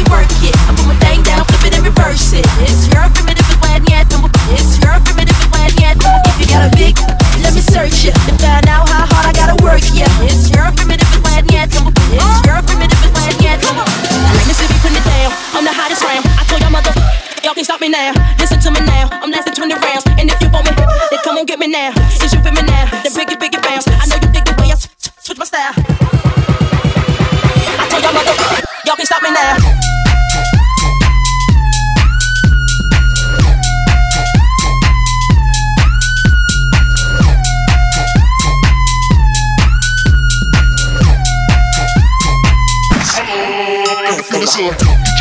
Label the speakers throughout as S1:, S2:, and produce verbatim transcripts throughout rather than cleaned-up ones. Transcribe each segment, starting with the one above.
S1: work it. I put my thing down, flip it and reverse it. It's your primitive plan, yeah. It's your primitive plan, yeah. If you got a big, let me search it and find out how hard I gotta work, yeah. It's your primitive plan, yeah. It's your primitive plan, yeah. Let me see me putting it down. I'm the hottest round. I told y'all mother, y'all can't stop me now. Listen to me now. I'm lasting twenty rounds, and if you want me, then come on get me now. Since you feel me now, then bring it, bring it bounce. I know you dig the way I switch my style. I told y'all mother, y'all can't stop me now.
S2: Let me see it.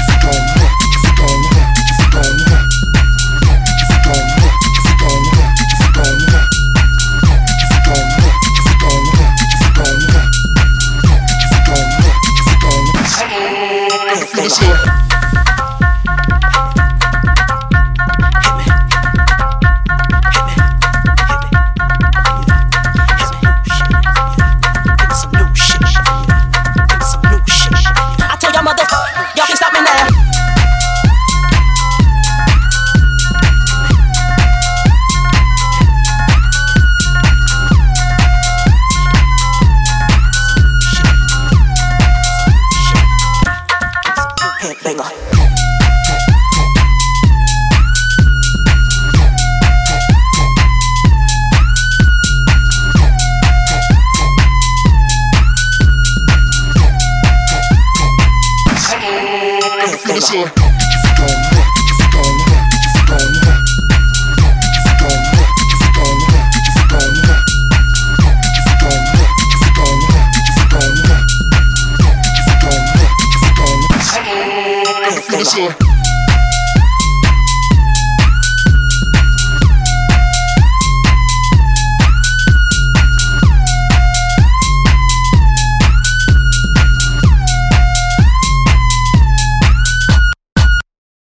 S2: Let me see it. Let me see it. Let me see it.